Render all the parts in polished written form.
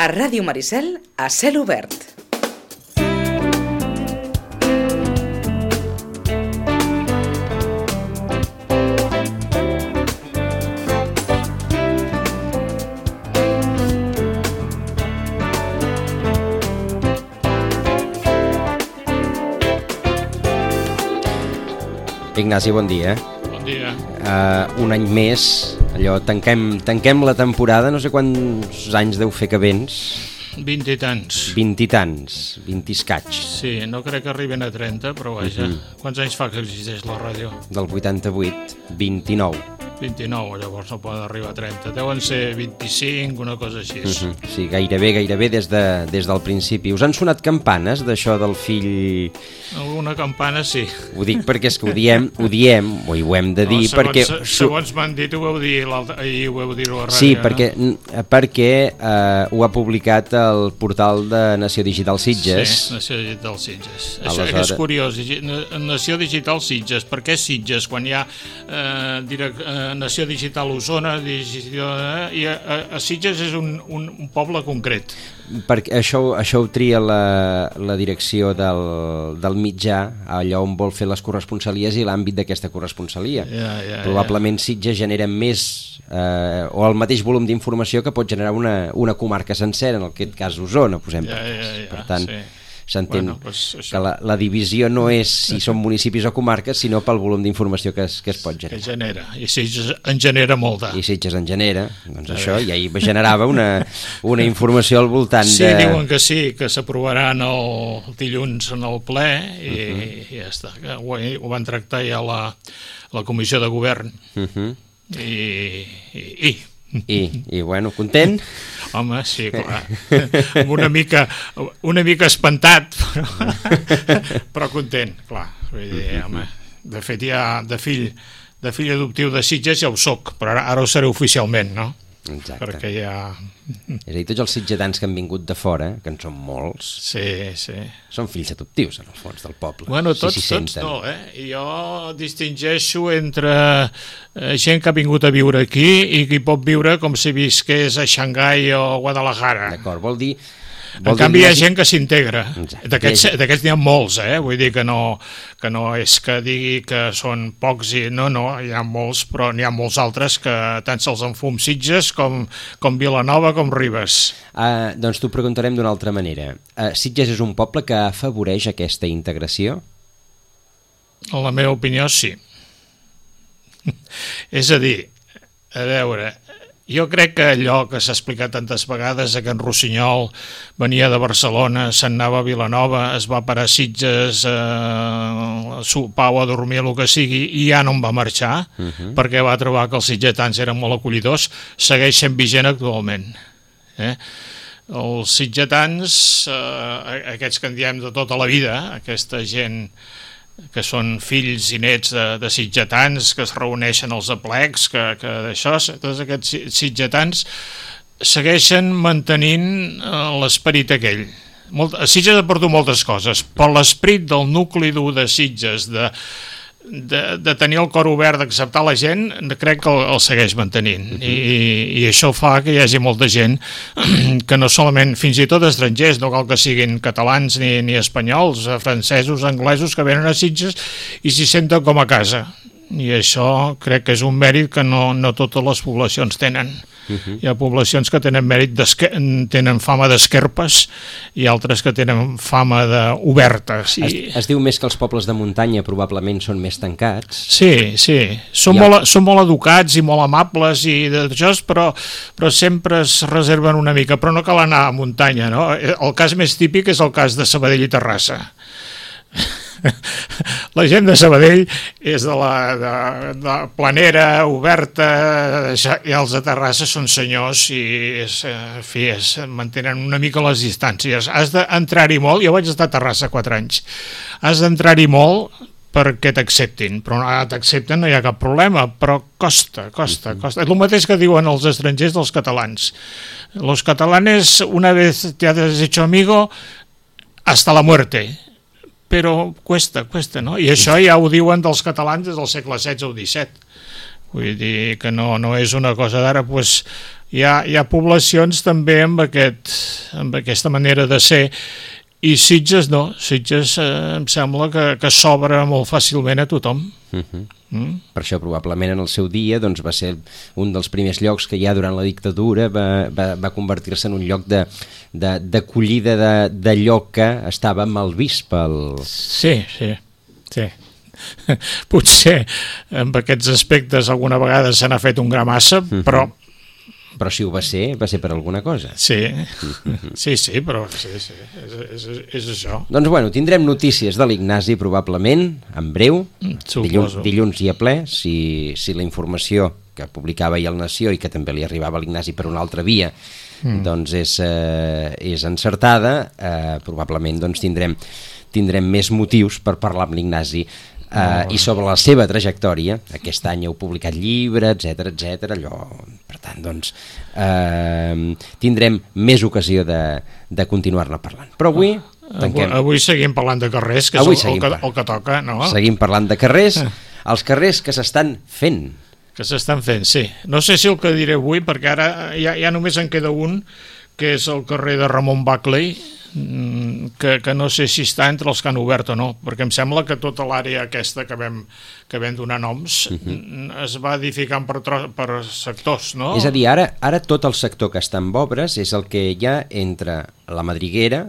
A Ràdio Maricel, a cel obert. Ignasi, bon dia. Bon dia. Un any més, allò, tanquem la temporada, no sé quants anys deu fer que vens. 20 i tants. 20 i tants, 20 i escaig. Sí, no crec que arriben a 30, però vaja. Quants anys fa que existeix la ràdio? Del 88, 29. 29, llavors no poden arribar a 30. Deuen ser 25, una cosa així. Sí, gairebé des del principi. Us han sonat campanes d'això del fill? Alguna campana sí. Ho dic perquè és que ho diem, o ho hem de dir, no, perquè... Segons m'han dit, ho vau dir ahir, ho vau dir a la ràdio. Sí, perquè ho ha publicat el portal de Nació Digital Sitges. Sí, Nació Digital Sitges. Això és curiós, Nació Digital Sitges. Per què Sitges? Quan hi ha Nació Digital Osona, i a Sitges és un poble concret. Perquè això ho tria la direcció del mitjà, allò on vol fer les corresponsalies i l'àmbit d'aquesta corresponsalia. Probablement Sitges genera més o el mateix volum d'informació que pot generar una comarca sencera, en aquest cas Osona, posem. Per tant, s'entén que la divisió no és si són municipis o comarques, sinó pel volum d'informació que es pot generar. Que genera, i Sitges en genera molta. I Sitges en genera, doncs això, i ahir generava una informació al voltant de... Sí, diuen que sí, que s'aprovaran el dilluns en el ple, i ja està. Ho van tractar ja la comissió de govern, I bueno, content? Home, sí, clar. Una mica espantat, però content, clar. Vull dir, home, de fet ja de fill adoptiu de Sitges ja ho soc, però ara ho seré oficialment, no? Exacte. Perquè ja... És a dir, tots els sitgetans que han vingut de fora, que en són molts, són fills adoptius, en el fons, del poble. Bueno, tots no, Jo distingeixo entre gent que ha vingut a viure aquí i qui pot viure com si visqués a Xangai o a Guadalajara. D'acord, vol dir... En canvi hi ha gent que s'integra. D'aquests n'hi ha molts, vull dir que no és que digui que són pocs, no, hi ha molts, però n'hi ha molts altres que tant se'ls enfum Sitges com Vilanova com Ribes. Doncs t'ho preguntarem d'una altra manera. Sitges és un poble que afavoreix aquesta integració? En la meva opinió, sí. És a dir, a veure... Jo crec que allò que s'ha explicat tantes vegades, que en Rossinyol venia de Barcelona, se'n anava a Vilanova, es va parar a Sitges, a sopar o a dormir, el que sigui, i ja no en va marxar, perquè va trobar que els sitgetans eren molt acollidors, segueix sent vigent actualment. Els sitgetans, aquests que en diem de tota la vida, aquesta gent que són fills i nets de sitgetans, que es reuneixen als aplecs, que d'això, tots aquests sitgetans segueixen mantenint l'esperit aquell. Sitges ha perdut moltes coses, però l'esperit del nucli dur de Sitges, de tenir el cor obert, d'acceptar la gent, crec que el segueix mantenint. I això fa que hi hagi molta gent que no solament, fins i tot estrangers, no cal que siguin catalans ni espanyols, francesos, anglesos, que venen a Sitges i s'hi senten com a casa. I això crec que és un mèrit que no totes les poblacions tenen. Hi ha poblacions que tenen tenen fama d'esquerpes i altres que tenen fama d'obertes. Es diu més que els pobles de muntanya probablement són més tancats. Sí. Són molt educats i molt amables i d'això, però sempre es reserven una mica. Però no cal anar a muntanya, no? El cas més típic és el cas de Sabadell i Terrassa. La gent de Sabadell és de la planera oberta, i els de Terrassa són senyors i mantenen una mica les distàncies. Has d'entrar-hi molt, jo vaig estar a Terrassa 4 anys, has d'entrar-hi molt perquè t'acceptin, però no t'accepten, no hi ha cap problema, però costa. És el mateix que diuen els estrangers dels catalans. Los catalanes, una vez te has hecho amigo, hasta la muerte. Però cuesta, no? I això ja ho diuen dels catalans des del segle XVI o XVII. Vull dir que no és una cosa d'ara, hi ha poblacions també amb aquesta manera de ser, i Sitges no, Sitges em sembla que s'obre molt fàcilment a tothom. Per això probablement en el seu dia doncs, va ser un dels primers llocs que ja durant la dictadura va convertir-se en un lloc d'acollida d'allò que estava mal vist pel... Sí. Potser amb aquests aspectes alguna vegada se n'ha fet un gra massa, però si ho va ser per alguna cosa. Sí, però és això. Doncs bueno, tindrem notícies de l'Ignasi probablement, en breu, dilluns i a ple, si la informació que publicava ahir el Nació i que també li arribava a l'Ignasi per una altra via doncs és encertada, probablement doncs tindrem més motius per parlar amb l'Ignasi i sobre la seva trajectòria. Aquest any heu publicat llibre, etc. allò, per tant doncs tindrem més ocasió de continuar-ne parlant, però avui seguim parlant de carrers, que és el que toca, no? Seguim parlant de carrers, els carrers que s'estan fent, sí. No sé si el que diré avui, perquè ara ja només en queda un, que és el carrer de Ramon Buckley, que no sé si està entre els que han obert o no, perquè em sembla que tota l'àrea aquesta que vam donar noms es va edificant per sectors, no? És a dir, ara tot el sector que està en obres és el que hi ha entre la Madriguera,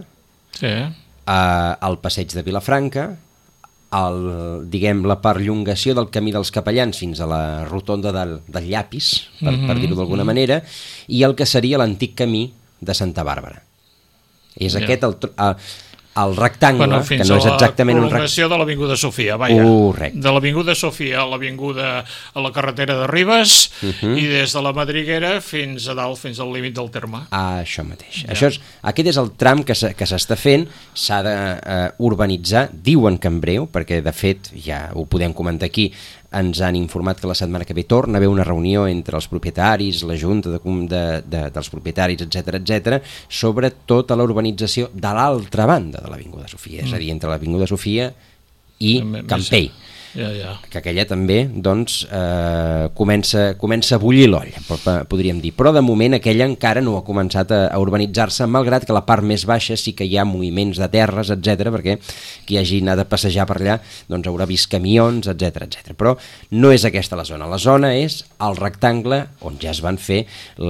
el passeig de Vilafranca, la perllongació del camí dels Capellans fins a la rotonda del Llapis, per dir-ho d'alguna manera, i el que seria l'antic camí de Santa Bàrbara. És aquest el rectangle, que no és exactament un rectangle. Fins a la prolongació de l'Avinguda Sofia, vaja. Correcte. De l'Avinguda Sofia a la carretera de Ribes i des de la Madriguera fins a dalt, fins al límit del terme. Això mateix. Aquest és el tram que s'està fent, s'ha d'urbanitzar, diuen que en breu, perquè de fet ja ho podem comentar aquí, ens han informat que la setmana que ve torna a haver una reunió entre els propietaris, la junta dels propietaris, etc, sobre tota la urbanització de l'altra banda de l'Avinguda Sofia, és a dir, entre l'Avinguda Sofia i Campell. Que aquella també doncs, comença a bullir l'olla, podríem dir, però de moment aquella encara no ha començat a urbanitzar-se, malgrat que a la part més baixa sí que hi ha moviments de terres, etc, perquè qui hagi anat a passejar per allà doncs haurà vist camions, etc, però no és aquesta la zona és el rectangle on ja es van fer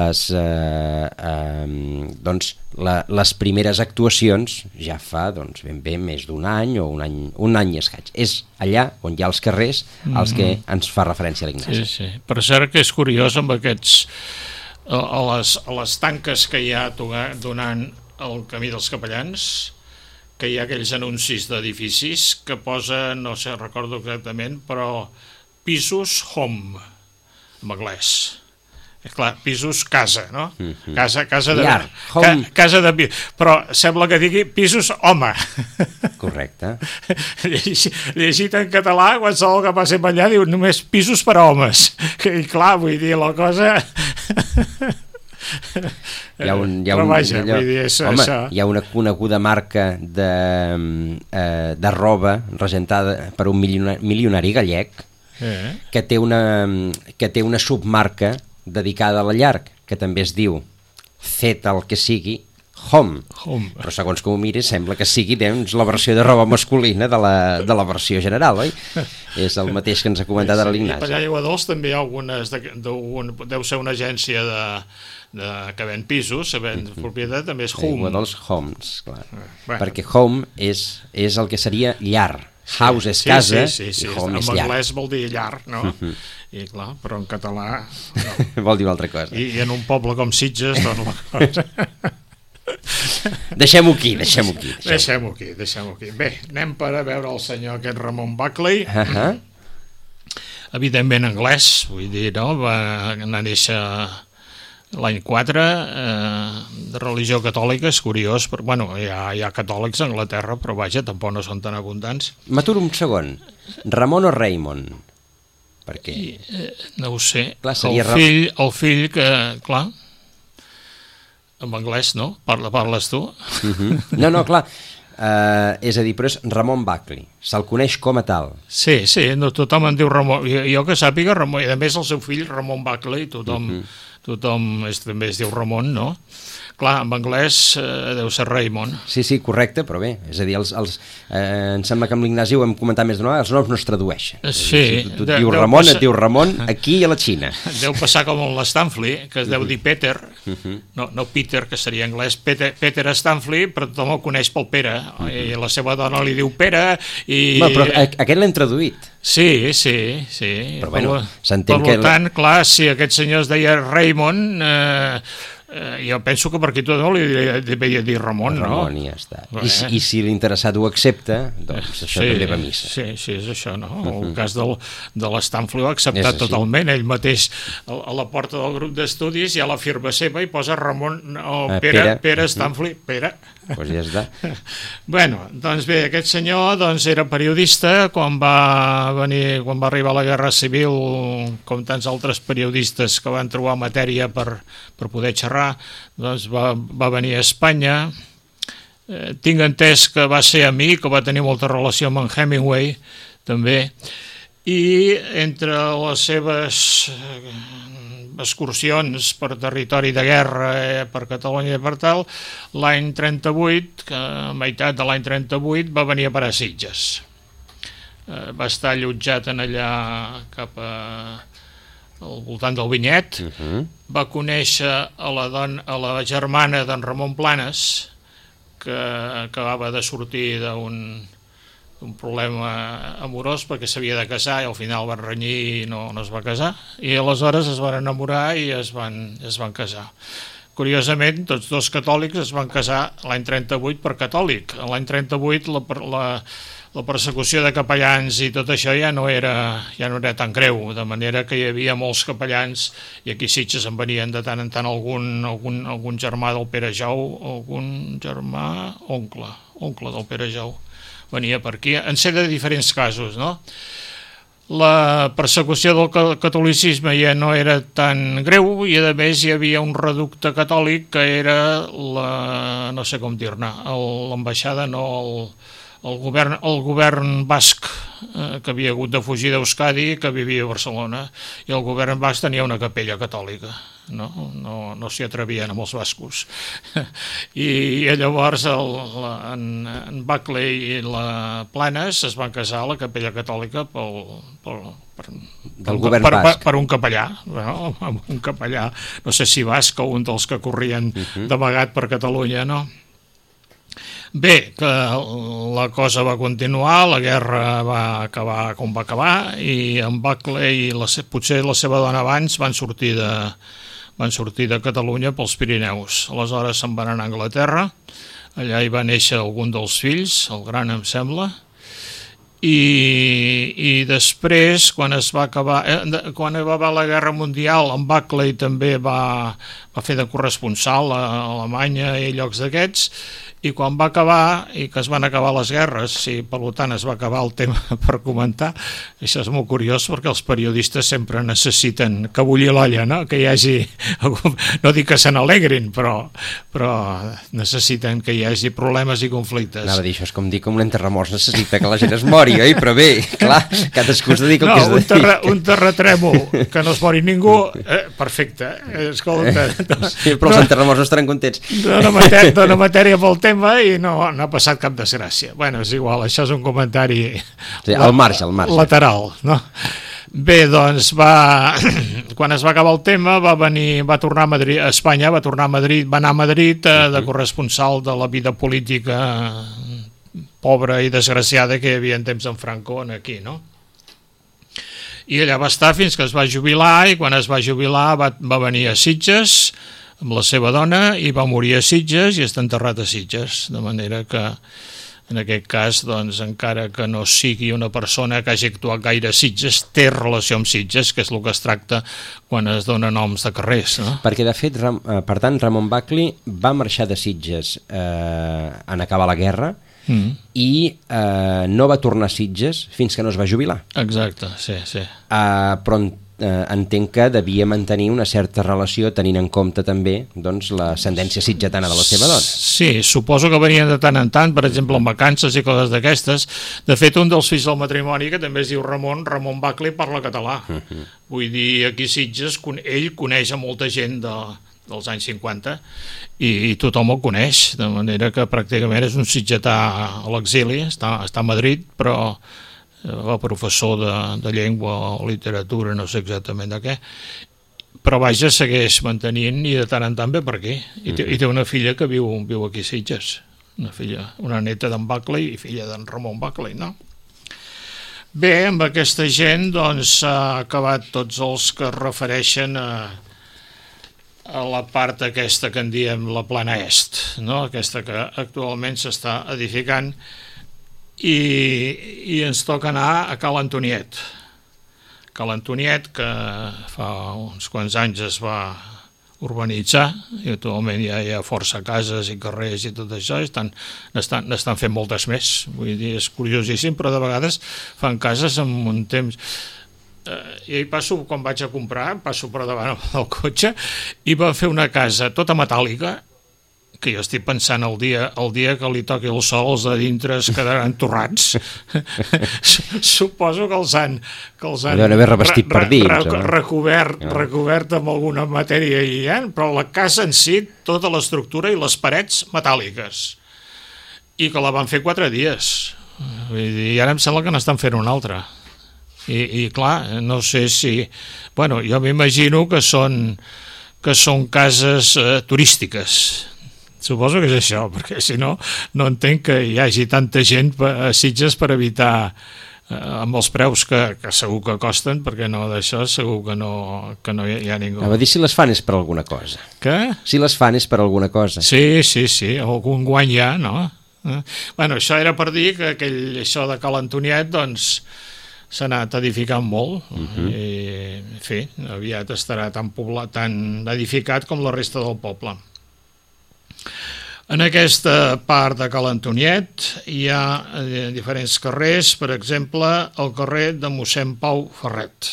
les primeres actuacions ja fa ben bé més d'un any o un any i escaig. És allà on hi ha els carrers als que ens fa referència l'Ignasi. Sí. Per cert que és curiós amb aquests a les tanques que hi ha donant el camí dels Capellans, que hi ha aquells anuncis d'edificis que posen, no sé, recordo exactament, però pisos home en anglès. Clar, pisos casa, no? Casa de llar, home. Casa de però sembla que digui pisos home. Correcte. Llegit en català, qualsevol que passi per allà diu només pisos per a homes. I clar, vull dir, la cosa... Hi ha una coneguda marca de roba regentada per un milionari gallec que té una submarca dedicada a la llar, que també es diu fet el que sigui home. Però segons com ho mires sembla que sigui la versió de roba masculina de la versió general, oi? És el mateix que ens ha comentat ara l'Ignasi. Per allà a Aiguadols també hi ha algunes, deu ser una agència que ven pisos, que ven propietat, també és home. Aiguadols Homes, clar. Perquè home és el que seria llar. House és casa i home és llar. En anglès vol dir llar, no? I clar, però en català no. Vol dir una altra cosa. I en un poble com Sitges, doncs la cosa... Deixem-ho aquí. Bé, anem per a veure el senyor aquest Ramon Buckley. Evidentment anglès, vull dir, no? Va néixer l'any 4, de religió catòlica, és curiós, però bueno, hi ha catòlics a Anglaterra, però vaja, tampoc no són tan abundants. M'aturo un segon. Ramon o Raymond? Per què? No ho sé. Clar, el fill que, clar, en anglès, no? Parles tu? No, clar. És a dir, però és Ramon Buckley, se'l coneix com a tal. Sí, no, tothom en diu Ramon, jo que sàpiga Ramon, i a més el seu fill Ramon Buckley, tothom tothom també es diu Ramon, no? Clar, en anglès deu ser Raymond. Sí, correcte, però bé, és a dir, em sembla que amb l'Ignasi ho hem comentat més d'una vegada, els noms no es tradueixen. Sí. Si tu et dius Ramon, et diu Ramon aquí i a la Xina. Deu passar com amb l'Stanfley, que es deu dir Peter, no Peter, que seria anglès, Peter Stanfley, però tothom el coneix pel Pere, i la seva dona li diu Pere, i... No, però aquest l'hem traduït. Sí. Però bueno, s'entén que... Per tant, clar, si aquest senyor es deia Raymond... jo penso que per aquí tothom li devia dir Ramon, no? Ramon, ja està. I si l'interessat ho accepta, doncs això també va a missa. Sí, és això, no? El cas de l'Stanfley ho ha acceptat totalment. Ell mateix a la porta del grup d'estudis hi ha la firma seva i posa Ramon o Pere Stanfley, Pere. Doncs ja està. Bueno, doncs bé, aquest senyor era periodista quan va arribar la Guerra Civil, com tants altres periodistes que van trobar matèria per poder xerrar, doncs va venir a Espanya. Tinc entès que va ser amic, que va tenir molta relació amb en Hemingway, també, i entre les seves excursions per territori de guerra per Catalunya i per tal, l'any 38, que a meitat de l'any 38 va venir a parar a Sitges. Va estar allotjat en allà cap al voltant del Vinyet, va conèixer a la germana d'en Ramon Planes, que acabava de sortir d'un problema amorós perquè s'havia de casar i al final van renyir i no es va casar, i aleshores es van enamorar i es van casar. Curiosament, tots dos catòlics es van casar l'any 38 per catòlic. L'any 38 la persecució de capellans i tot això ja no era tan greu, de manera que hi havia molts capellans, i aquí a Sitges en venien de tant en tant algun germà del Pere Jou, algun germà oncle del Pere Jou, venia per aquí, en ser de diferents casos, no? La persecució del catolicisme ja no era tan greu i a més hi havia un reducte catòlic que era no sé com dir-ne, l'ambaixada, el govern basc, que havia hagut de fugir d'Euskadi, que vivia a Barcelona, i el govern basc tenia una capella catòlica, no s'hi atrevien amb els bascos. I llavors en Buckley i la Planes es van casar a la capella catòlica del govern basc. Per un capellà, un capellà, no sé si basc o un dels que corrien d'amagat per Catalunya, no? Bé, que la cosa va continuar, la guerra va acabar com va acabar, i en Buckley i potser la seva dona abans van sortir de Catalunya pels Pirineus. Aleshores se'n van anar a Anglaterra, allà hi va néixer algun dels fills, el gran em sembla, i després, quan va acabar la Guerra Mundial, en Buckley també va fer de corresponsal a Alemanya i llocs d'aquests, i quan va acabar, i que es van acabar les guerres, i per tant es va acabar el tema per comentar, això és molt curiós perquè els periodistes sempre necessiten que bulli l'olla, no? Que hi hagi, no dic que se n'alegrin, però necessiten que hi hagi problemes i conflictes. Anava a dir, això és com dir que un enterramorts necessita que la gent es mori, oi? Però bé, clar, cadascú es dedica el que es dedica. Un terratrèmol, que no es mori ningú, perfecte, escolta. Sí, però els enterramorts no estaran contents. Dona matèria pel tema i no ha passat cap desgràcia. Bueno, és igual, això és un comentari al marge. Lateral, no? Bé, doncs quan es va acabar el tema va tornar a Madrid, a Espanya, va anar a Madrid de corresponsal de la vida política pobra i desgraciada que hi havia en temps en Franco aquí, no? I allà va estar fins que es va jubilar, i quan es va jubilar va venir a Sitges amb la seva dona i va morir a Sitges i està enterrat a Sitges, de manera que en aquest cas, doncs, encara que no sigui una persona que hagi actuat gaire a Sitges, té relació amb Sitges, que és el que es tracta quan es dona noms de carrers, no? Perquè, de fet, per tant, Ramon Buckley va marxar de Sitges en acabar la guerra i no va tornar a Sitges fins que no es va jubilar. Exacte, sí. Però entenc que devia mantenir una certa relació tenint en compte també doncs, l'ascendència sitgetana de la seva dona. Sí, suposo que venien de tant en tant, per exemple, en vacances i coses d'aquestes. De fet, un dels fills del matrimoni, que també es diu Ramon Bacli, parla català. Vull dir, aquí a Sitges, ell coneix a molta gent dels anys 50 i tothom el coneix, de manera que pràcticament és un sitgetà a l'exili, està a Madrid, però va professor de llengua o literatura, no sé exactament de què, però vaja, segueix mantenint i de tant en tant ve per aquí. I té una filla que viu aquí a Sitges, una neta d'en Bacli i filla d'en Ramon Bacli, no? Bé, amb aquesta gent doncs s'ha acabat tots els que es refereixen a la part aquesta que en diem la plana est, no? Aquesta que actualment s'està edificant, i ens toca anar a Cal Antoniet. Cal Antoniet, que fa uns quants anys es va urbanitzar, i actualment ja hi ha força cases i carrers i tot això, n'estan fent moltes més. Vull dir, és curiosíssim, però de vegades fan cases en un temps... I passo, quan vaig a comprar, passo per davant del cotxe i van fer una casa tota metàl·lica, que jo estic pensant el dia que li toqui el sol, els de dintre es quedaran torrats. Suposo que els han deuen haver revestit per dins, recobert amb alguna matèria aïllant, però la casa en si, tota l'estructura i les parets metàl·liques, i que la van fer 4 dies. I ara em sembla que n'estan fent una altra. I clar, no sé si... Bueno, jo m'imagino que són cases turístiques. Suposo que és això, perquè si no, no entenc que hi hagi tanta gent a Sitges per evitar, amb els preus que segur que costen, perquè no d'això segur que no hi ha ningú. A dir si les fan és per alguna cosa. Què? Si les fan és per alguna cosa. Sí, algun guany hi ha, no? Bueno, això era per dir que això de Cal Antoniet, doncs, s'ha anat edificant molt, i, en fi, aviat estarà tan edificat com la resta del poble. En aquesta part de Cal Antoniet hi ha diferents carrers, per exemple, el carrer de mossèn Pau Ferret.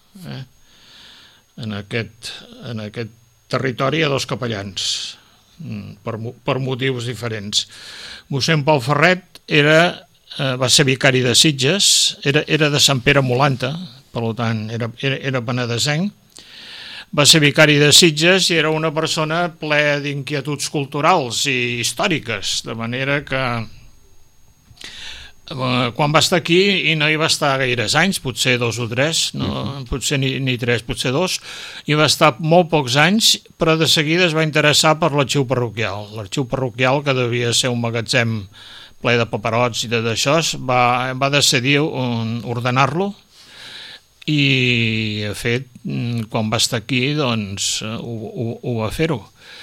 En aquest territori hi ha 2 capellans, per motius diferents. Mossèn Pau Ferret va ser vicari de Sitges, era de Sant Pere Molanta, per tant era penedesenc. Va ser vicari de Sitges i era una persona ple d'inquietuds culturals i històriques, de manera que quan va estar aquí, i no hi va estar gaires anys, potser 2 o 3, potser ni 3, potser 2, i va estar molt pocs anys, però de seguida es va interessar per l'arxiu parroquial. L'arxiu parroquial, que devia ser un magatzem ple de paperots i d'això, va decidir ordenar-lo, i de fet quan va estar aquí doncs ho va fer-ho,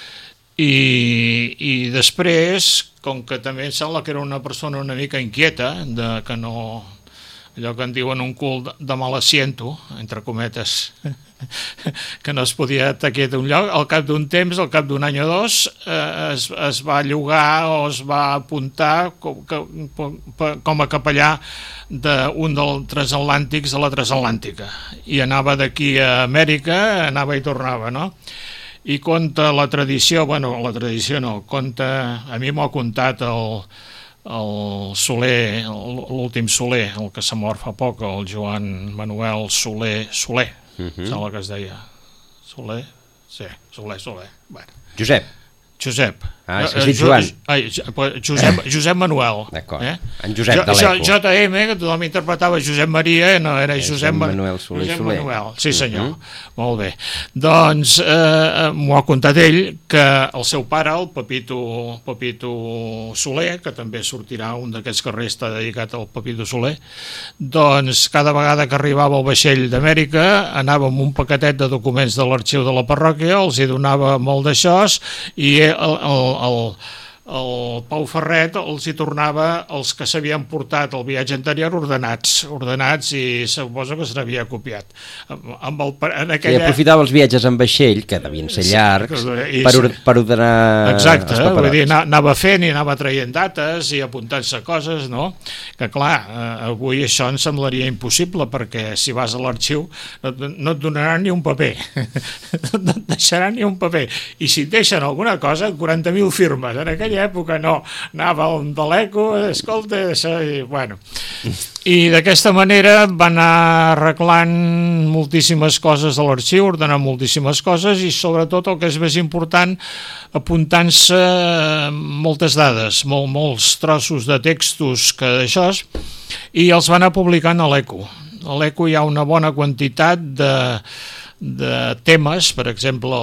i després, com que també em sembla que era una persona una mica inquieta, que no, allò que en diuen un cul de mal asiento, entre cometes, que no es podia estar quiet un lloc, al cap d'un temps, al cap d'un any o 2, es va llogar o es va apuntar com a capellà d'un dels transatlàntics a la transatlàntica, i anava d'aquí a Amèrica, anava i tornava, no? I conta la tradició, a mi m'ho ha contat el Soler, l'últim Soler, el que s'ha mort fa poc, el Joan Manuel Soler, sembla que es deia Soler, sí, Soler. Bueno. Josep. Has dit Joan. Josep Manuel. D'acord. En Josep de l'Eco. JM, que tothom interpretava Josep Maria, no era Josep Manuel Soler. Sí, senyor. Molt bé. Doncs m'ho ha contat ell, que el seu pare, el Pepito Soler, que també sortirà un d'aquests carrers està dedicat al Pepito Soler, doncs cada vegada que arribava el vaixell d'Amèrica anava amb un paquetet de documents de l'arxiu de la parròquia, els hi donava molt d'això, i el Pau Ferret els hi tornava els que s'havien portat el viatge anterior ordenats i suposo que se n'havia copiat. I aprofitava els viatges en vaixell, que devien ser llargs, per ordenar... Exacte, vull dir, anava fent i anava traient dates i apuntant-se coses, no? Que clar, avui això em semblaria impossible, perquè si vas a l'arxiu no et donaran ni un paper, no et deixaran ni un paper, i si et deixen alguna cosa, 40.000 firmes, en aquella època no, anava un de l'ECO, escolta, això, i bueno. I d'aquesta manera va anar arreglant moltíssimes coses a l'arxiu, ordenant moltíssimes coses i sobretot el que és més important, apuntant-se moltes dades, molts trossos de textos que d'això, i els va anar publicant a l'ECO. A l'ECO hi ha una bona quantitat de temes, per exemple,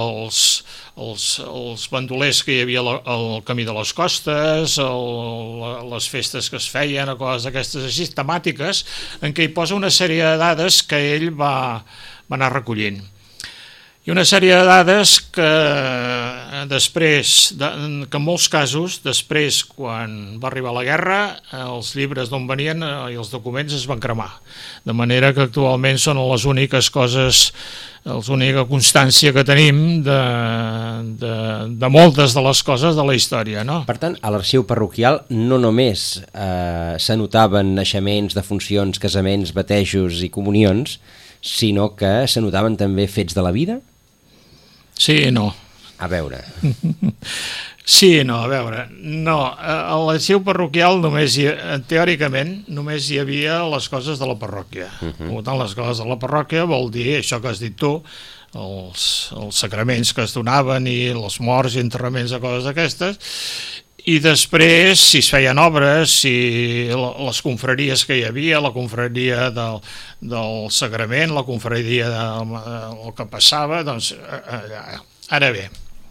els bandolers que hi havia al Camí de les Costes, les festes que es feien, o coses d'aquestes així, temàtiques, en què hi posa una sèrie de dades que ell va anar recollint. I una sèrie de dades que després, que en molts casos, després, quan va arribar la guerra, els llibres d'on venien i els documents es van cremar. De manera que actualment són les úniques coses, l'única constància que tenim de moltes de les coses de la història, no? Per tant, a l'arxiu parroquial no només s'anotaven naixements, defuncions, casaments, batejos i comunions, sinó que s'anotaven també fets de la vida? Sí i no. A veure... Sí, no, a veure, no, a l'arxiu parroquial teòricament només hi havia les coses de la parròquia. Per tant, les coses de la parròquia vol dir això que has dit tu, els sacraments que es donaven i els morts i enterraments de coses d'aquestes, i després, si es feien obres, si les confraries que hi havia, la confraria del sagrament, la confraria del que passava, doncs, ara bé,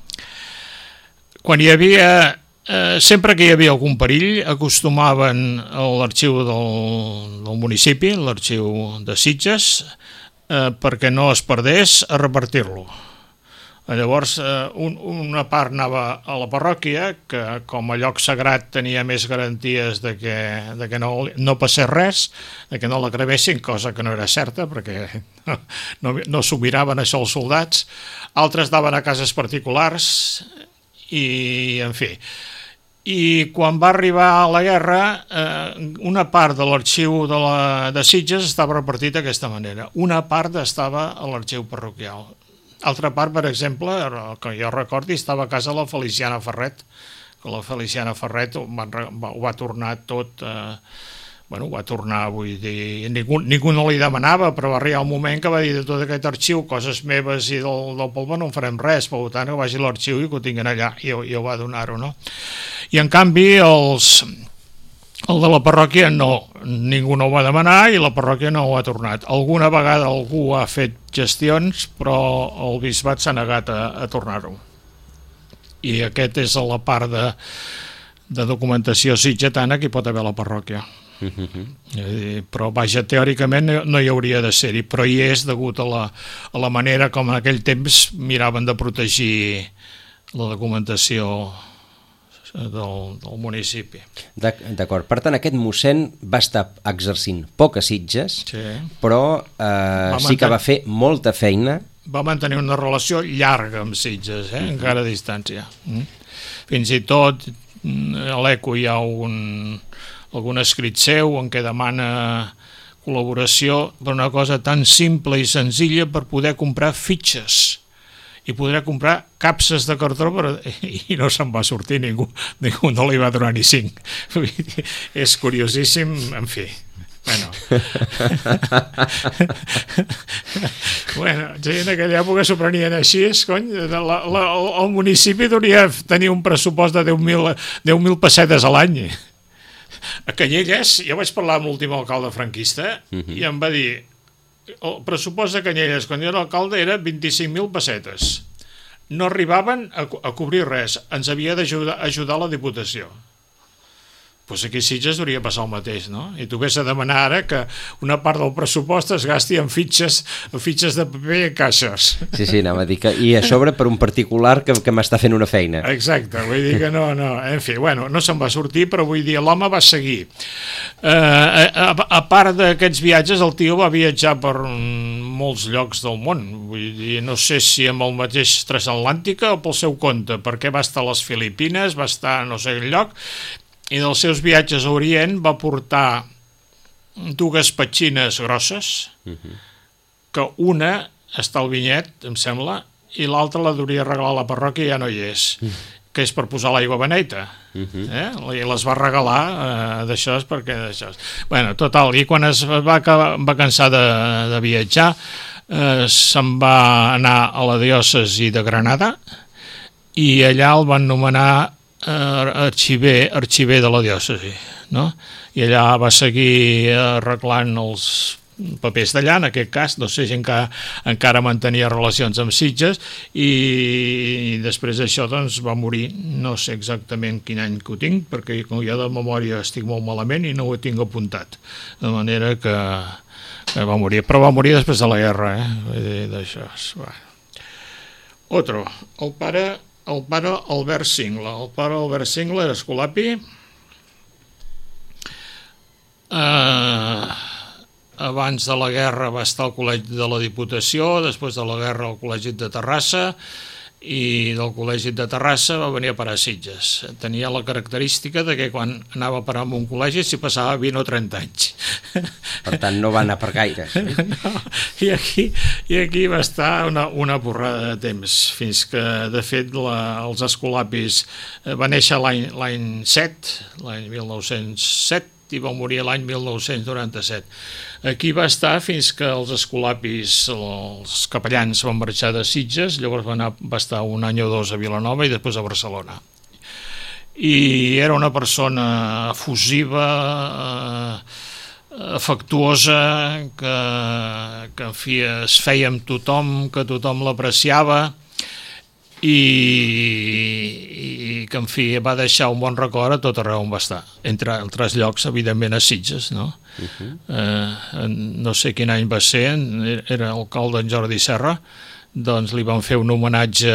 quan hi havia, sempre que hi havia algun perill, acostumaven a l'arxiu del municipi, l'arxiu de Sitges, perquè no es perdés, a repartir-lo. Llavors, una part anava a la parròquia, que com a lloc sagrat tenia més garanties de que no passés res, de que no la cremessin, cosa que no era certa, perquè no s'ho miraven això els soldats. Altres anaven a cases particulars, i en fi, i quan va arribar la guerra una part de l'arxiu de Sitges estava repartit d'aquesta manera, una part estava a l'arxiu parroquial, altra part, per exemple, que jo recordi, estava a casa la Feliciana Ferret, que la Feliciana Ferret ho va tornar tot, ho va tornar, vull dir, ningú no li demanava, però va arribar un moment que va dir de tot aquest arxiu, coses meves i del poble no en farem res, per tant que vagi a l'arxiu i que ho tinguin allà, i ho va donar-ho, no? I en canvi el de la parròquia no, ningú no ho va demanar i la parròquia no ho ha tornat. Alguna vegada algú ha fet gestions, però el bisbat s'ha negat a tornar-ho. I aquest és la part de documentació sitgetana que hi pot haver a la parròquia. Però vaja, teòricament no hi hauria de ser-hi, però hi és degut a la manera com en aquell temps miraven de protegir la documentació del municipi. D'acord, per tant aquest mossèn va estar exercint poc a Sitges, sí, però sí que va fer molta feina. Va mantenir una relació llarga amb Sitges, encara a distància. Fins i tot a l'ECO hi ha algun escrit seu en què demana col·laboració per una cosa tan simple i senzilla per poder comprar fitxes i poder comprar capses de cartró i no se'n va sortir ningú no li va donar ni 5. És curiosíssim, en fi. En aquella època s'ho prenien així, cony, el municipi hauria tenir un pressupost de 10.000 pessetes a l'any. A Canyelles, jo vaig parlar amb l'últim alcalde franquista i em va dir el pressupost de Canyelles quan jo era alcalde era 25.000 pessetes. No arribaven a cobrir res, ens havia d'ajudar la Diputació. Doncs aquí a Sitges hauria de passar el mateix, no? I tu vés a demanar ara que una part del pressupost es gasti en fitxes de paper i caixes. Sí, anava a dir que... I a sobre per un particular que m'està fent una feina. Exacte, vull dir que no... En fi, bueno, no se'n va sortir, però vull dir, l'home va seguir. A part d'aquests viatges, el tio va viatjar per molts llocs del món. Vull dir, no sé si amb el mateix transatlàntica o pel seu compte, perquè va estar a les Filipines, va estar a no sé quin lloc, i dels seus viatges a Orient va portar 2 petxines grosses, que una està al vinyet, em sembla, i l'altra la hauria regalar a la parròquia i ja no hi és, que és per posar l'aigua beneita. I les va regalar d'això perquè d'això. Bueno, total, i quan es va cansar de viatjar, se'n va anar a la diòcesi de Granada i allà el van nomenar arxiver de la diòcesi, no? I allà va seguir arreglant els papers d'allà, en aquest cas, no sé si encara mantenia relacions amb Sitges, i després d'això doncs va morir, no sé exactament quin any que ho tinc, perquè com jo de memòria estic molt malament i no ho tinc apuntat, de manera que va morir, però va morir després de la guerra, vull dir, d'això. Otro, el pare Albert Singla. El pare Albert Singla era escolapi. Abans de la guerra va estar al Col·legi de la Diputació, després de la guerra al Col·legi de Terrassa, i del Col·legi de Terrassa va venir a parar a Sitges. Tenia la característica de que quan anava a parar en un col·legi s'hi passava 20 o 30 anys. Per tant, no va anar per gaire. No, i aquí va estar una porrada de temps, fins que, de fet, els escolapis va néixer l'any 7, l'any 1907, i va morir l'any 1997. Aquí va estar fins que els escolapis, els capellans, van marxar de Sitges, llavors va estar un any o 2 a Vilanova i després a Barcelona. I era una persona efusiva, afectuosa, que en fi, es feia amb tothom, que tothom l'apreciava, i que en fi va deixar un bon record a tot arreu on va estar, entre altres llocs evidentment a Sitges, no? No sé quin any va ser, era alcalde en Jordi Serra, doncs li van fer un homenatge,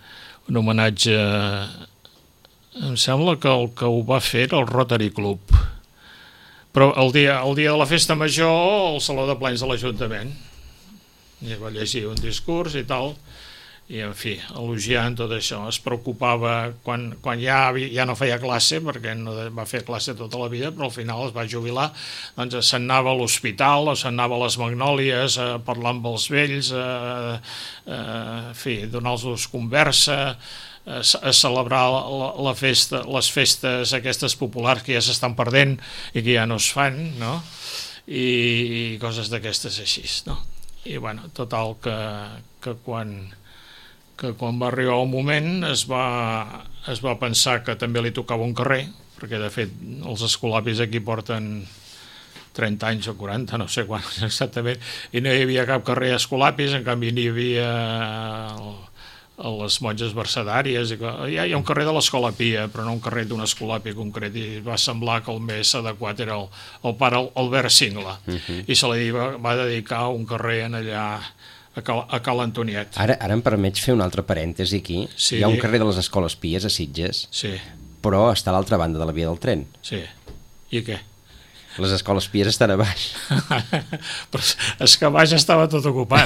em sembla que el que ho va fer era el Rotary Club, però el dia de la festa major al Saló de Plens de l'Ajuntament, i va llegir un discurs i tal, i en fi, elogiant tot això. Es preocupava quan ja no feia classe, perquè no va fer classe tota la vida, però al final es va jubilar, doncs se'n anava a l'hospital o se'n anava a les Magnòlies a parlar amb els vells, en fi, donar-los conversa, a celebrar les festes aquestes populars que ja s'estan perdent i que ja no es fan, no? I coses d'aquestes així, no? I bueno, total que quan va arribar el moment es va pensar que també li tocava un carrer, perquè de fet els escolapis aquí porten 30 anys o 40, no sé quan exactament, i no hi havia cap carrer a escolapis, en canvi n'hi havia a les monges versadàries, hi ha un carrer de l'Escola Pia, però no un carrer d'un escolapi concret, i va semblar que el més adequat era el pare Albert Singla, i se li va dedicar un carrer en allà a Cal Antoniet. Ara em permets fer un altre parèntesi aquí. Sí. Hi ha un carrer de les Escoles Pies a Sitges, sí, però està a l'altra banda de la via del tren. Sí. I què? Les Escoles Pies estan a baix. Però és que a baix estava tot ocupat.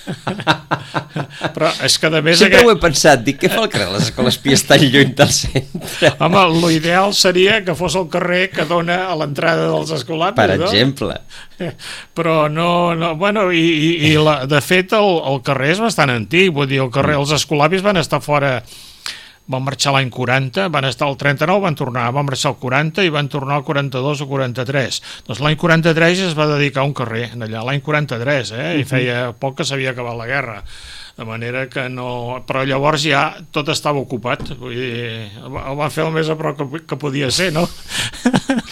Però és que a més... Sempre ho he pensat, dic, què fa el carrer de les Escoles Pies tan lluny del centre? Home, l'ideal seria que fos el carrer que dona a l'entrada dels escolapis, per exemple. Però no, bueno, i de fet el carrer és bastant antic, vull dir, el carrer, els escolapis van estar fora, van marxar l'any 40, van estar al 39, van marxar al 40 i van tornar al 42 o 43. Doncs l'any 43 es va dedicar un carrer allà, l'any 43, i feia poc que s'havia acabat la guerra, de manera que no... Però llavors ja tot estava ocupat, vull dir, el van fer el més a prop que podia ser, no? Un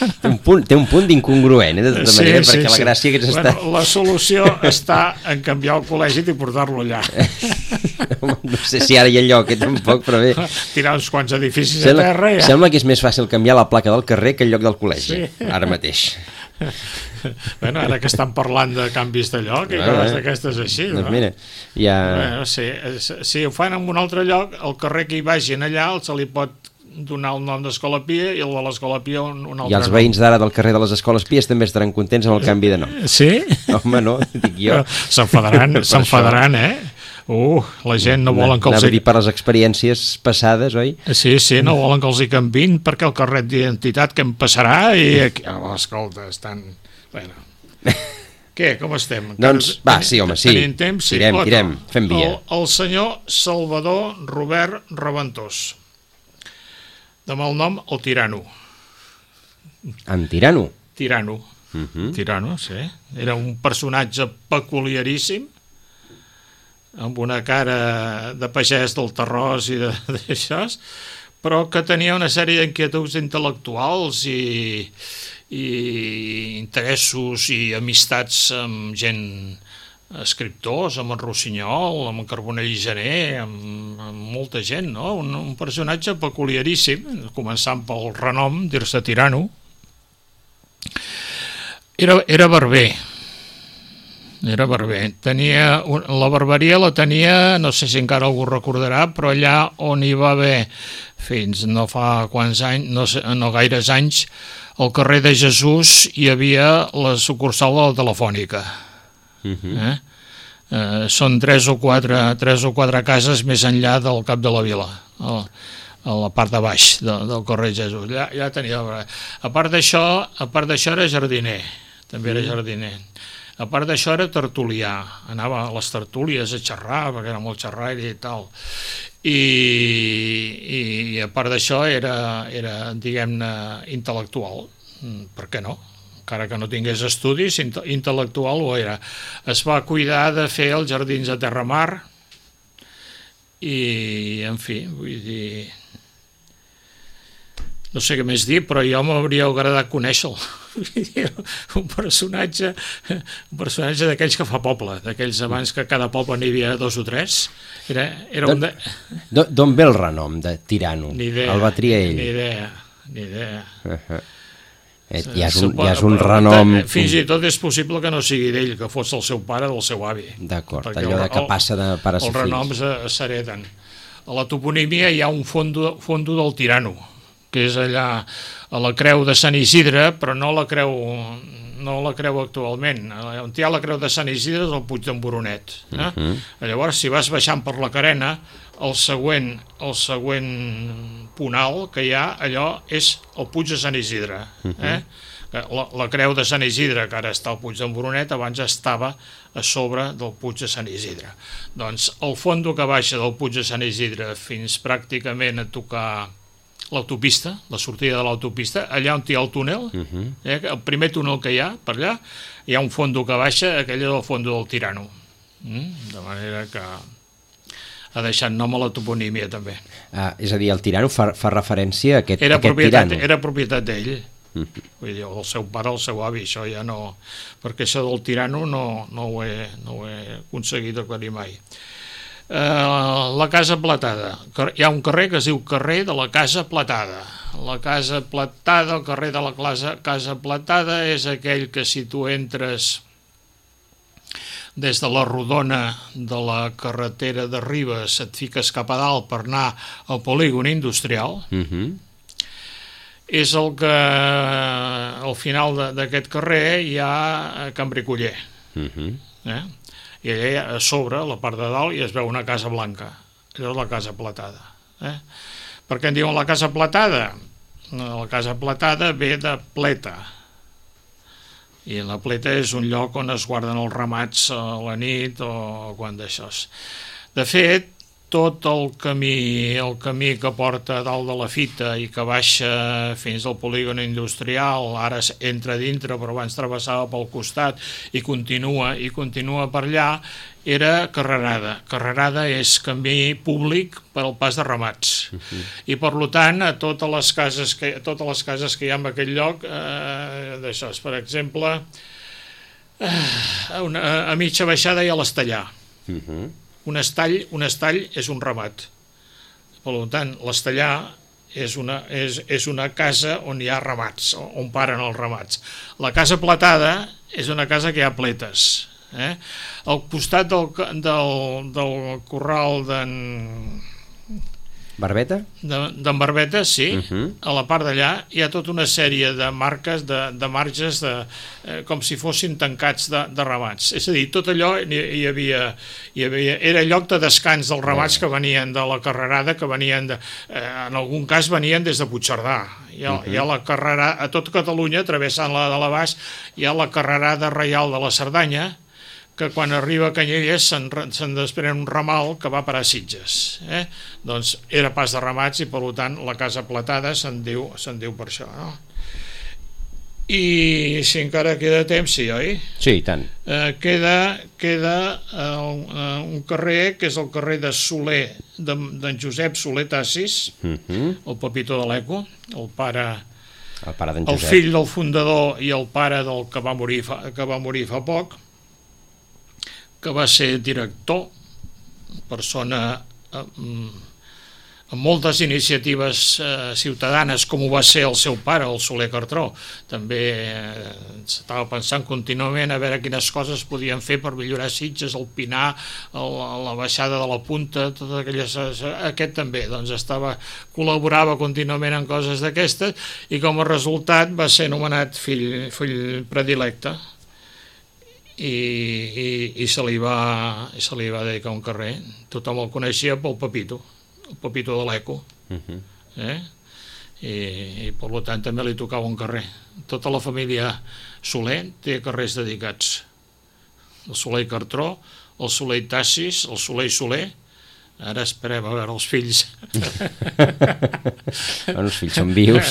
un punt d'incongruent, de tota manera, perquè la gràcia que està... La solució està en canviar el col·legi i portar-lo allà. No sé si ara hi ha lloc, tampoc, però bé. Tirar uns quants edificis a terra i ja. Sembla que és més fàcil canviar la placa del carrer que el lloc del col·legi, ara mateix. Bueno, ara que estan parlant de canvis de lloc i coses d'aquestes així, no? Doncs mira, ja... Si ho fan en un altre lloc, el carrer que hi vagin allà se li pot donar el nom d'Escola Pia i el de l'Escola Pia un altre nom. I els veïns d'ara del carrer de les Escoles Pies també estaran contents amb el canvi de nom. Sí? Home, no, dic jo. S'enfadaran, la gent no volen que els... Anava a dir per les experiències passades, oi? Sí, no volen que els hi canviïn perquè el carret d'identitat que em passarà i... escolta, estan... Bueno... Què, com estem? Doncs, sí, home, sí. Tenim temps? Tirem, fem via. El senyor Salvador Robert Reventós, de malnom el Tirano. En Tirano? Tirano, sí. Era un personatge peculiaríssim, amb una cara de pagès del Terrós i d'això, però que tenia una sèrie d'inquietuds intel·lectuals i interessos i amistats amb gent, escriptors, amb en Rossinyol, amb en Carbonell i Gener, amb molta gent, no? Un personatge peculiaríssim, començant pel renom, dir-se Tirano. Era barber. La barberia la tenia, no sé si encara algú recordarà, però allà on hi va haver fins no fa quants anys, no gaires anys, al carrer de Jesús hi havia la sucursal de la Telefònica. Són 3 o 4 cases més enllà del cap de la vila, a la part de baix del carrer Jesús. Ja tenia... A part d'això era jardiner, també era jardiner. A part d'això era tertulià, anava a les tertúlies a xerrar, perquè era molt xerraire i tal. I a part d'això era diguem-ne, intel·lectual. Per què no? Encara que no tingués estudis, intel·lectual ho era. Es va cuidar de fer els jardins de Terramar i, en fi, vull dir... No sé què més dir, però jo m'hauria agradat conèixer-lo. Un personatge d'aquells que fa poble, d'aquells abans que cada poble n'hi havia 2 o 3. D'on ve el renom de Tirano? El va triar ell? Ni idea. Ja és un renom... Fins i tot és possible que no sigui d'ell, que fos el seu pare o del seu avi. D'acord, allò que passa de pares a fills. Els renoms s'hereten. A la toponímia hi ha un fondo del Tirano, que és allà a la creu de Sant Isidre, però no la creu actualment. On hi ha la creu de Sant Isidre és el Puig d'en Boronet. Llavors, si vas baixant per la carena, el següent punt alt que hi ha, allò és el Puig de Sant Isidre. La creu de Sant Isidre, que ara està al Puig d'en Boronet, abans estava a sobre del Puig de Sant Isidre. Doncs el fondo que baixa del Puig de Sant Isidre fins pràcticament a tocar l'autopista, la sortida de l'autopista, allà on hi ha el túnel, el primer túnel que hi ha, per allà, hi ha un fondo que baixa, aquell és el fondo del Tirano. De manera que ha deixat nom a la toponímia, també. És a dir, el Tirano fa referència a aquest Tirano. Era propietat d'ell. Vull dir, el seu pare, el seu avi, això ja no... Perquè això del Tirano no ho he aconseguit aclarir mai. La Casa Platada. Hi ha un carrer que es diu carrer de la Casa Platada. La Casa Platada, el carrer de la Casa Platada és aquell que si tu entres des de la rodona de la carretera de Ribes et fiques cap a dalt per anar al polígon industrial, és el que al final d'aquest carrer hi ha Can Bricoller. I allà a sobre, a la part de dalt, hi es veu una casa blanca. Allò és la Casa Platada. Per què en diuen la Casa Platada? La Casa Platada ve de pleta. I la pleta és un lloc on es guarden els ramats a la nit o quan d'això. De fet, tot el camí que porta a dalt de la fita i que baixa fins al polígon industrial, ara entra dintre però abans travessava pel costat i continua per allà, era carrerada. Carrerada és camí públic per al pas de ramats. I per tant, a totes les cases que hi ha en aquell lloc, d'això, per exemple, a mitja baixada hi ha l'Estellar. Un estall és un ramat. Per tant, l'Estellar és una casa on hi ha ramats, on paren els ramats. La Casa Platada és una casa que hi ha pletes. Al costat del corral d'en Barbeta? D'en Barbeta, sí. A la part d'allà hi ha tota una sèrie de marques, de marges, com si fossin tancats de ramats. És a dir, tot allò hi havia era lloc de descans dels ramats que venien de la carrerada, que venien, en algun cas venien des de Puigcerdà. Hi ha la carrerada, a tot Catalunya, travessant-la de la baix, hi ha la carrerada reial de la Cerdanya, que quan arriba a Canyelles se'n desprèn un ramal que va per a Sitges. Doncs era pas de ramats i per tant la Casa Platada se'n diu per això, no? I si encara queda temps, sí, oi? Sí, i tant. Queda un carrer que és el carrer de Soler, d'en Josep Soler Tassis, el Pepito de l'Eco, el pare d'en Josep, el fill del fundador i el pare del que va morir fa poc, que va ser director, persona amb moltes iniciatives ciutadanes, com ho va ser el seu pare, el Soler Cartró. També estava pensant contínuament a veure quines coses podien fer per millorar Sitges, el Pinar, la baixada de la Punta, totes aquelles... Aquest també, doncs col·laborava contínuament en coses d'aquestes i com a resultat va ser nomenat fill predilecte. I se li va dedicar un carrer. Tothom el coneixia pel Pepito, el Pepito de l'Eco, i per tant també li tocava un carrer. Tota la família Soler té carrers dedicats: el Soler i Cartró, el Soler i Tassis, el Soler i Soler. Ara esperem a veure els fills. Els fills són vius.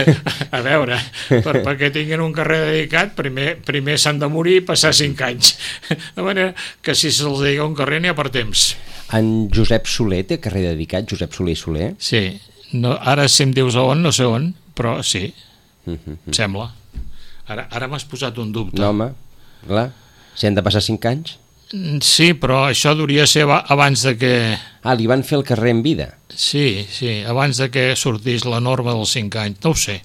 A veure, perquè tinguin un carrer dedicat, primer s'han de morir i passar 5 anys. De manera que si se'ls dedica un carrer n'hi ha per temps. En Josep Soler té carrer dedicat, Josep Soler i Soler? Sí, ara si em dius on, no sé on, però sí, em sembla. Ara m'has posat un dubte. No, home, clar, si han de passar 5 anys... Sí, però això hauria de ser abans de que... li van fer el carrer en vida? Sí, abans de que sortís la norma dels 5 anys, no ho sé.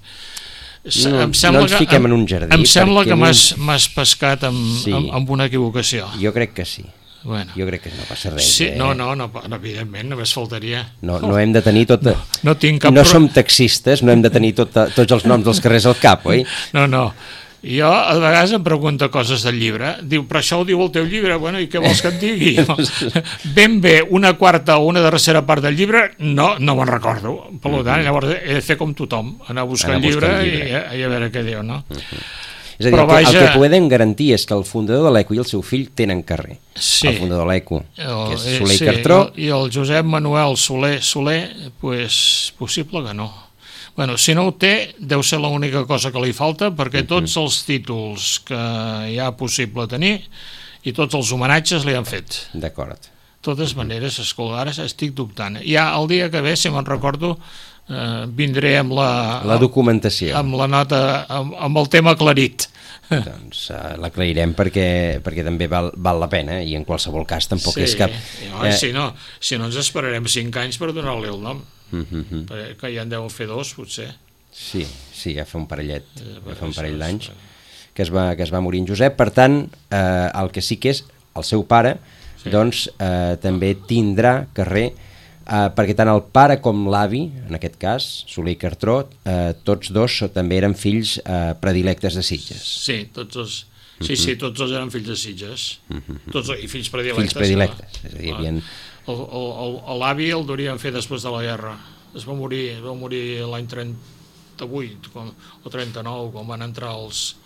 No ens fiquem en un jardí. Em sembla que m'has pescat amb una equivocació. Jo crec que sí. Bueno. Jo crec que no passa res. Sí, no, evidentment, només faltaria. No hem de tenir tot... No som taxistes, no hem de tenir tots els noms dels carrers al cap, oi? No. Jo a vegades em pregunto coses del llibre. Diu, però això ho diu el teu llibre. Bueno, i què vols que et digui? Ben bé, una quarta o una tercera part del llibre no me'n recordo. Per tant, llavors he de fer com tothom, anar a buscar el llibre i a veure què diu, no? És a dir, el que podem garantir és que el fundador de l'Eco i el seu fill tenen carrer. Sí. El fundador de l'Eco, que és Soler i Cartró. I el Josep Manuel Soler, pues, possible que no. Bueno, si no ho té, deu ser l'única cosa que li falta, perquè tots els títols que hi ha possible tenir i tots els homenatges li han fet. D'acord. De totes maneres, escolta, ara estic dubtant. Ja el dia que ve, si me'n recordo, vindré amb la documentació. Amb la nota, amb el tema aclarit. Doncs l'aclarirem perquè també val la pena i en qualsevol cas tampoc és cap... Si no ens esperarem 5 anys per donar-li el nom. Que ja en deuen fer 2 potser. Sí, ja fa un parell d'anys que es va morir en Josep. Per tant, el que sí que és el seu pare, doncs també tindrà carrer, perquè tant el pare com l'avi, en aquest cas Soler i Cartró, tots dos també eren fills predilectes de Sitges. Sí, tots dos. Tots dos eren fills de Sitges. I fills predilectes. Fills predilectes, és a dir, havien... L'avi el durien fer després de la guerra. Es va morir l'any 38 o 39, quan van entrar els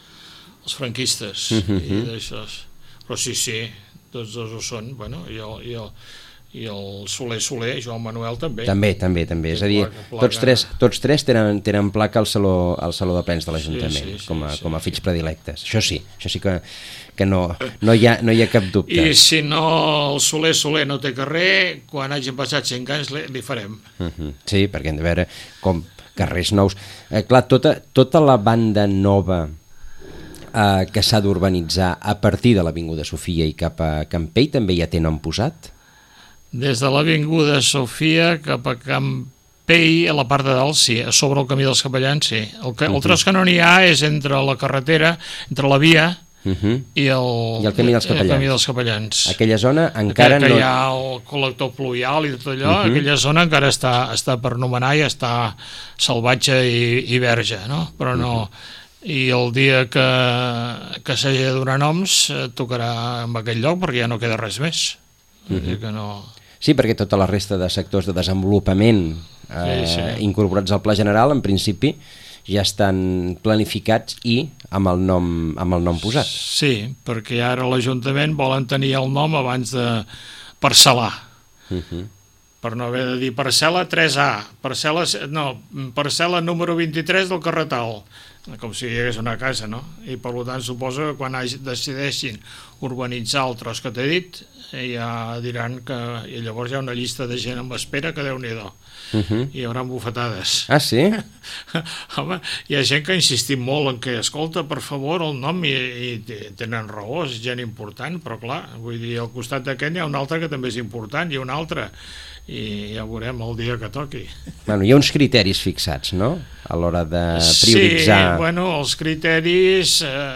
franquistes. I d'això. Però sí, tots dos ho són. Bueno, i el Soler, Joan Manuel també. També. És a dir, tots tres tenen placa al saló de plens de l'Ajuntament, com a fills predilectes. Això sí que no hi ha cap dubte. I si no el Soler no té carrer, quan hagin passat 5 anys li farem. Sí, perquè hem de veure com carrers nous. Clar, tota la banda nova que s'ha d'urbanitzar a partir de l'Avinguda Sofia i cap a Campell també ja té nom posat? Des de l'Avinguda Sofia cap a Campell, a la part de dalt, sí, a sobre el camí dels Capellans, sí. El tros que no n'hi ha és entre la carretera, entre la via i el camí dels Capellans. Aquella zona encara no... Que hi ha el col·lector pluvial i tot allò, aquella zona encara està per nomenar i està salvatge i verge, no? Però no... I el dia que s'hagi de donar noms tocarà en aquell lloc perquè ja no queda res més. Que no... Sí, perquè tota la resta de sectors de desenvolupament incorporats al Pla General, en principi, ja estan planificats i amb el nom posat. Sí, perquè ara l'Ajuntament volen tenir el nom abans de parcel·lar. Per no haver de dir parcel·la 3A, parcel·la número 23 del carrer tal, com si hi hagués una casa, no? I per tant suposo que quan decideixin urbanitzar el tros que t'he dit, ja diran que... I llavors hi ha una llista de gent en espera que Déu-n'hi-do. Hi haurà bufetades. Ah, sí? Home, hi ha gent que ha insistit molt en que, escolta, per favor, el nom, i tenen raó, és gent important, però clar, vull dir, al costat d'aquest hi ha un altre que també és important, i un altre, i ja veurem el dia que toqui. Bueno, hi ha uns criteris fixats, no?, a l'hora de prioritzar... Sí, bueno, els criteris...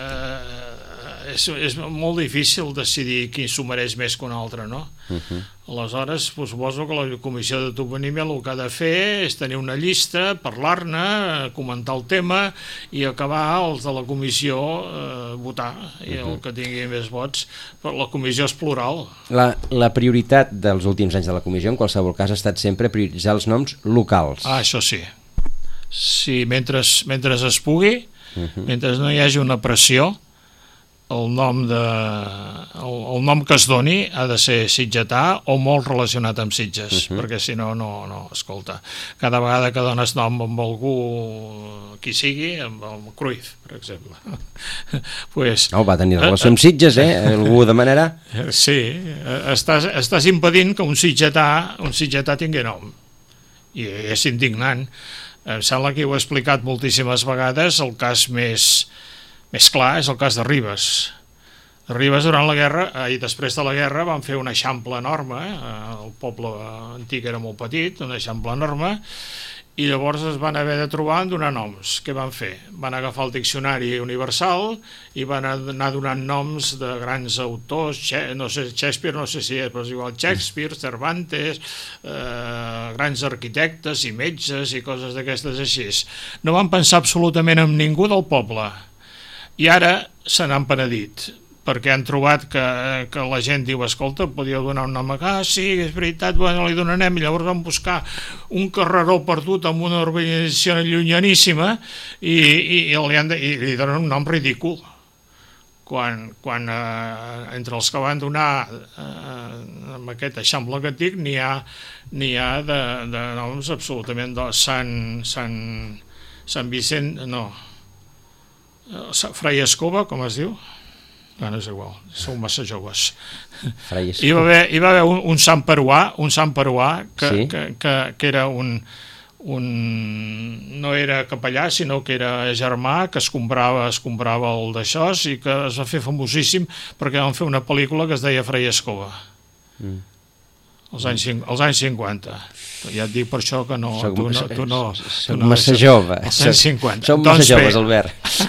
és molt difícil decidir qui s'ho mereix més que un altre, no? Aleshores, suposo que la comissió de toponímia el que ha de fer és tenir una llista, parlar-ne, comentar el tema i acabar els de la comissió votar, i el que tingui més vots. Però la comissió és plural. La prioritat dels últims anys de la comissió, en qualsevol cas, ha estat sempre prioritzar els noms locals. Ah, això sí. Sí, mentre es pugui, mentre no hi hagi una pressió, el nom que es doni ha de ser sitgetà o molt relacionat amb Sitges, perquè si no, escolta, cada vegada que dones nom amb algú, qui sigui, amb el Cruyff, per exemple. No, va tenir relació amb Sitges, algú demanarà. Sí, estàs impedint que un sitgetà tingui nom, i és indignant. Em sembla que ho he explicat moltíssimes vegades, el cas més clar és el cas de Ribes. Ribes, durant la guerra, i després de la guerra, van fer un eixample enorme, el poble antic era molt petit, un eixample enorme, i llavors es van haver de trobar en donar noms. Què van fer? Van agafar el diccionari universal i van anar donant noms de grans autors, no sé, Shakespeare, no sé si és, però és igual, Shakespeare, Cervantes, grans arquitectes i metges i coses d'aquestes així. No van pensar absolutament en ningú del poble. I ara se n'han penedit, perquè han trobat que la gent diu, escolta, podíeu donar un nom a sí, és veritat, bueno, li donarem, i llavors van buscar un carreró perdut amb una urbanització llunyaníssima i li donen un nom ridícul. Quan entre els que van donar amb aquest eixample que et dic n'hi ha de noms absolutament Sant Vicent, no, Fray Escoba, com es diu? No és igual, sou massa joves. Hi va haver un sant peruà que era no era capellà, sinó que era germà, que es comprava el d'això, i que es va fer famosíssim perquè van fer una pel·lícula que es deia Fray Escoba. Als anys 50. Ja et dic per això que no... Tu no... Soc massa jove. Als anys 50. Som massa joves, Albert.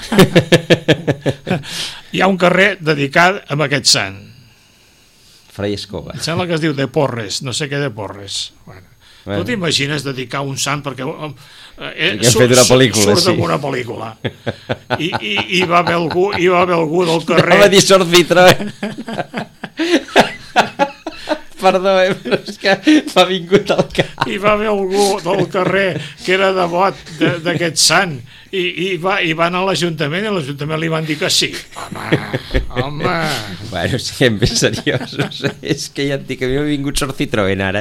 Hi ha un carrer dedicat a aquest sant. Fray Escoba. Em sembla que es diu de Porres, no sé què de Porres. Tu t'imagines dedicar un sant perquè surt d'una pel·lícula. I va haver algú del carrer... Anava a dir Sort Vitró. perdó, però és que m'ha vingut al cap. I va haver algú del carrer que era devot d'aquest sant i va anar a l'Ajuntament i a l'Ajuntament li van dir que sí. Home. Bueno, siguem ben seriosos. És que ja et dic, a mi m'ha vingut sort Citroën ara.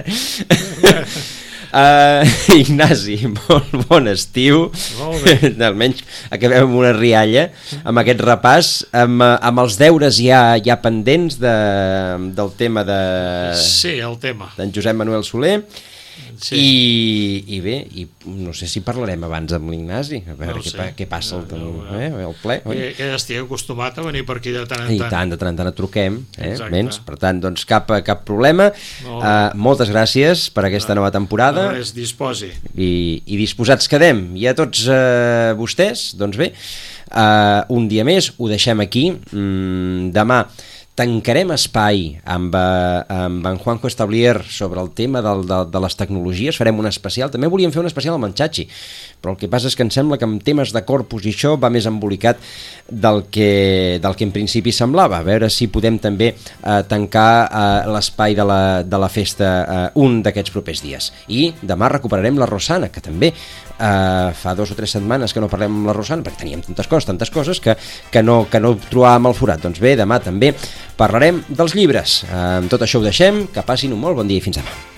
Ignasi, molt bon estiu. Molt bé. Almenys acabem amb una rialla amb aquest repàs, amb els deures ja pendents del tema Sí, el tema d'en Josep Manuel Soler. sí. I bé, no sé si parlarem abans amb l'Ignasi, a veure què passa el ple. Que ja estic acostumat a venir per aquí de tant en tant. De tant en tant et truquem, Exacte. Per tant, doncs cap problema. Moltes gràcies per aquesta nova temporada. No res, disposi. I disposats quedem. I a tots vostès, doncs bé, un dia més, ho deixem aquí. Demà tancarem espai amb en Juanjo Establier sobre el tema de les tecnologies, farem un especial, també volíem fer un especial amb en Chachi, però el que passa és que em sembla que amb temes de corpus i això va més embolicat del que en principi semblava. A veure si podem també tancar l'espai de la festa un d'aquests propers dies. I demà recuperarem la Rosana, que també fa 2 o 3 setmanes que no parlem amb la Rosana, perquè teníem tantes coses que no trobàvem el forat. Doncs bé, demà també parlarem dels llibres. Amb tot això ho deixem, que passin un molt bon dia i fins demà.